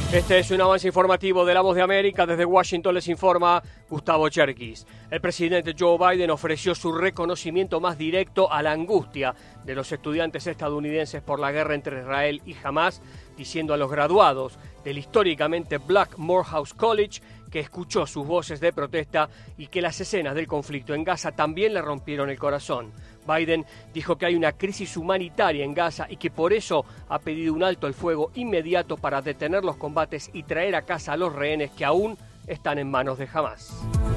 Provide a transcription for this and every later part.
Este es un avance informativo de La Voz de América. Desde Washington les informa Gustavo Cherkis. El presidente Joe Biden ofreció su reconocimiento más directo a la angustia de los estudiantes estadounidenses por la guerra entre Israel y Hamás, diciendo a los graduados del históricamente Black Morehouse College que escuchó sus voces de protesta y que las escenas del conflicto en Gaza también le rompieron el corazón. Biden dijo que hay una crisis humanitaria en Gaza y que por eso ha pedido un alto al fuego inmediato para detener los combates y traer a casa a los rehenes que aún están en manos de Hamás.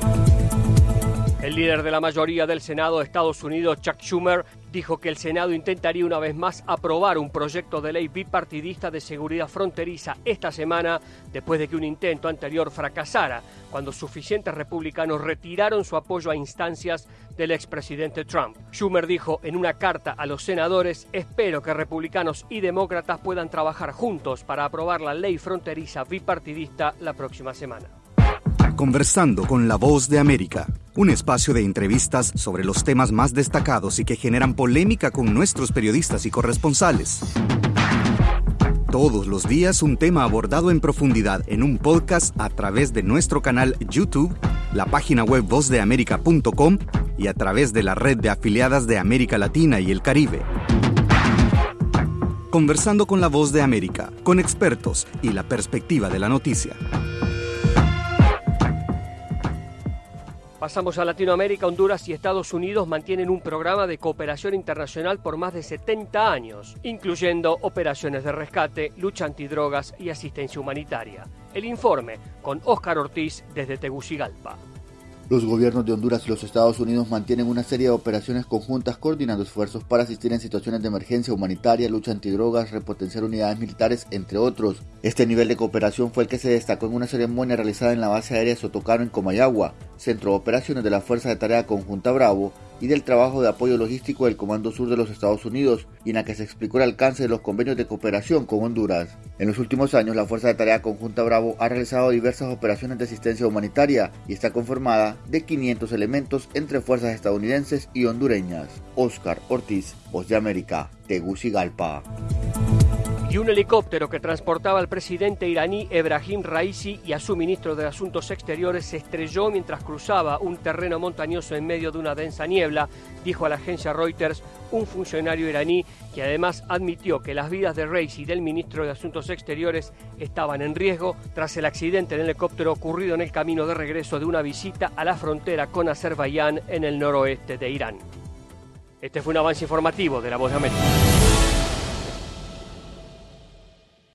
El líder de la mayoría del Senado de Estados Unidos, Chuck Schumer, dijo que el Senado intentaría una vez más aprobar un proyecto de ley bipartidista de seguridad fronteriza esta semana, después de que un intento anterior fracasara, cuando suficientes republicanos retiraron su apoyo a instancias del expresidente Trump. Schumer dijo en una carta a los senadores: espero que republicanos y demócratas puedan trabajar juntos para aprobar la ley fronteriza bipartidista la próxima semana. Conversando con La Voz de América, un espacio de entrevistas sobre los temas más destacados y que generan polémica con nuestros periodistas y corresponsales. Todos los días un tema abordado en profundidad en un podcast a través de nuestro canal YouTube, la página web vozdeamerica.com y a través de la red de afiliadas de América Latina y el Caribe. Conversando con La Voz de América, con expertos y la perspectiva de la noticia. Pasamos a Latinoamérica. Honduras y Estados Unidos mantienen un programa de cooperación internacional por más de 70 años, incluyendo operaciones de rescate, lucha antidrogas y asistencia humanitaria. El informe con Óscar Ortiz desde Tegucigalpa. Los gobiernos de Honduras y los Estados Unidos mantienen una serie de operaciones conjuntas coordinando esfuerzos para asistir en situaciones de emergencia humanitaria, lucha antidrogas, repotenciar unidades militares, entre otros. Este nivel de cooperación fue el que se destacó en una ceremonia realizada en la base aérea Sotocano en Comayagua, centro de operaciones de la Fuerza de Tarea Conjunta Bravo, y del trabajo de apoyo logístico del Comando Sur de los Estados Unidos, y en la que se explicó el alcance de los convenios de cooperación con Honduras. En los últimos años, la Fuerza de Tarea Conjunta Bravo ha realizado diversas operaciones de asistencia humanitaria y está conformada de 500 elementos entre fuerzas estadounidenses y hondureñas. Óscar Ortiz, Voz de América, Tegucigalpa. Y un helicóptero que transportaba al presidente iraní Ebrahim Raisi y a su ministro de Asuntos Exteriores se estrelló mientras cruzaba un terreno montañoso en medio de una densa niebla, dijo a la agencia Reuters un funcionario iraní, que además admitió que las vidas de Raisi y del ministro de Asuntos Exteriores estaban en riesgo tras el accidente del helicóptero ocurrido en el camino de regreso de una visita a la frontera con Azerbaiyán en el noroeste de Irán. Este fue un avance informativo de La Voz de América.